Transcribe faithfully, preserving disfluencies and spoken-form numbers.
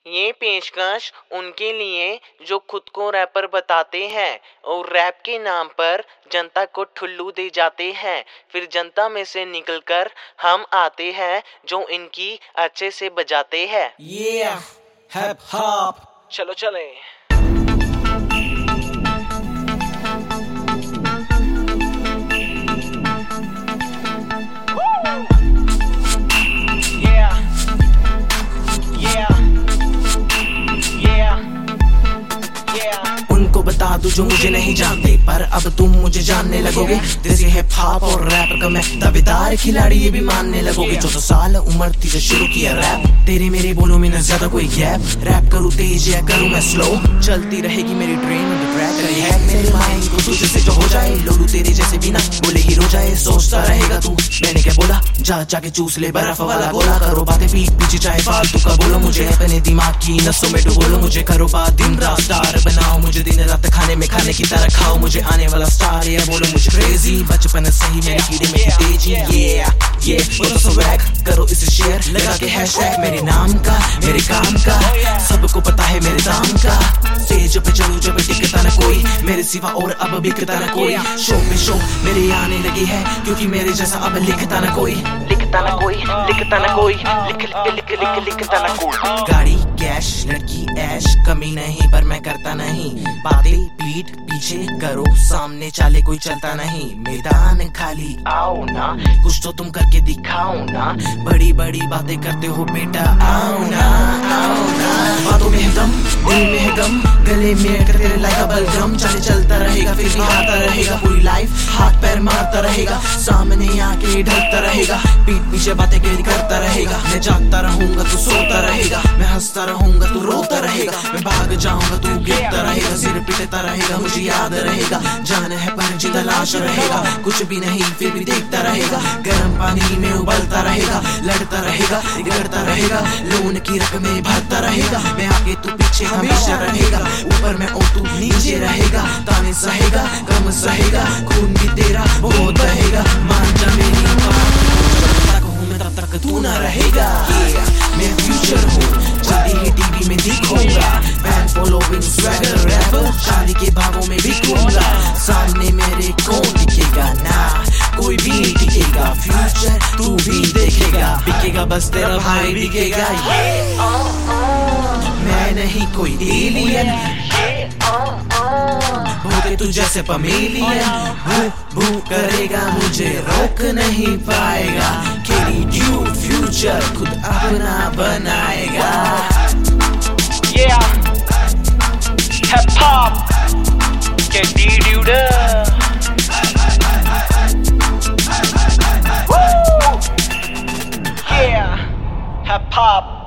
ये पेशकश उनके लिए जो खुद को रैपर बताते हैं और रैप के नाम पर जनता को ठुल्लू दे जाते हैं। फिर जनता में से निकलकर हम आते हैं जो इनकी अच्छे से बजाते हैं। Yeah, hip hop. चलो चले। उनको बता दूं जो मुझे नहीं जानते, पर अब तुम मुझे जानने लगोगे। दिस हिप हॉप और रैप का मैं दावेदार खिलाड़ी, ये भी मानने लगोगे। चौदह साल उम्र थी जब शुरू किया रैप, तेरे मेरे बोलों में न ज्यादा कोई गैप। रैप करूँ तेज या करूँ मैं स्लो, चलती रहेगी मेरी ट्रेन ऑन द ट्रैक। रही मेरे माइंड को तुझे से जो हो जाए, लोलू तेरे जैसे बिना बोले ही रो जाए। सोचता रहेगा तू मैंने क्या बोला, जा जाके चूस ले बर्फ वाला गोला। करो बातें पीठ पीछे चाहे फालतू का बोलो, मुझे अपने दिमाग की नसों में डुबोलो। मुझे करो बात दिन रात स्टार बनाओ, मुझे दिन रात खाने में खाने की तरह खाओ। मुझे आने वाला स्टार या बोलो मुझे क्रेजी, बचपन सही मेरी कीड़े में की तेजी। ये ये बोलो स्वैग करो इसे शेयर लगा के हैशटैग मेरे नाम का मेरे काम का, सबको पता है मेरे दाम का। स्टेज पे चलो जब टिकता ना कोई मेरे सिवा और अब बिकता ना कोई। शो पे शो मेरे आने लगी है क्योंकि मेरे जैसा अब लिखता ना कोई, लिखता ना कोई लिखता ना कोई लिख लिख लिख लिख लिखता ना कोई। गाड़ी कैश लड़की ऐश कमी नहीं पर मैं करता नहीं, बातें पीठ पीछे करो सामने चाले कोई चलता नहीं। मैदान खाली आओ ना, कुछ तो तुम करके दिखाओ ना। बड़ी बड़ी बातें करते हो बेटा, आओ ना आओ ना। बातों में है दम दिल में है गम, गले में कर तेरे लाइक बलगम। चले चलता रहेगा फिर भी आता रहेगा, पूरी लाइफ हाथ पैर मारता रहेगा। सामने आके ढलता रहेगा, पीठ पीछे बातें करता रहेगा। मैं जागता रहूंगा तू सोता रहेगा, मैं हंसता रहूंगा तू रोता रहेगा। मैं भाग जाऊंगा तू गिरता रहेगा, सिर पिटता रहेगा मुझे याद रहेगा। जान है पर जिंदा लाश रहेगा, कुछ भी नहीं फिर भी देखता रहेगा। गर्म पानी में उबलता रहेगा, लड़ता रहेगा गिरता रहेगा। लोन की रकमें भरता रहेगा, मैं आगे तू पीछे हमेशा रहेगा। ऊपर मैं और तू नीचे रहेगा, ताने सहेगा कम सहेगा। खून भी तेरा बहुत बहेगा, मान जा मेरी बात, तब तक तू ना रहेगा। मैं फ्यूचर हूँ जल्दी ही टीवी में दिखूंगा, फैन फॉलोइंग स्वैगर रैपर शादी के भागों में बिकूंगा। सामने मेरे कौन दिखेगा ना, कोई भी नहीं टिकेगा। फ्यूचर तू भी देखेगा, बिकेगा बस तेरा भाई बिकेगा। मैं नहीं कोई एलियन, भूखे तू जैसे पमेलियन। भू भू करेगा मुझे रोक नहीं पाएगा, खेली ड्यू फ्यूचर खुद अपना बनाएगा। Yeah, hip hop, get dude. Woo! Yeah, hip hop.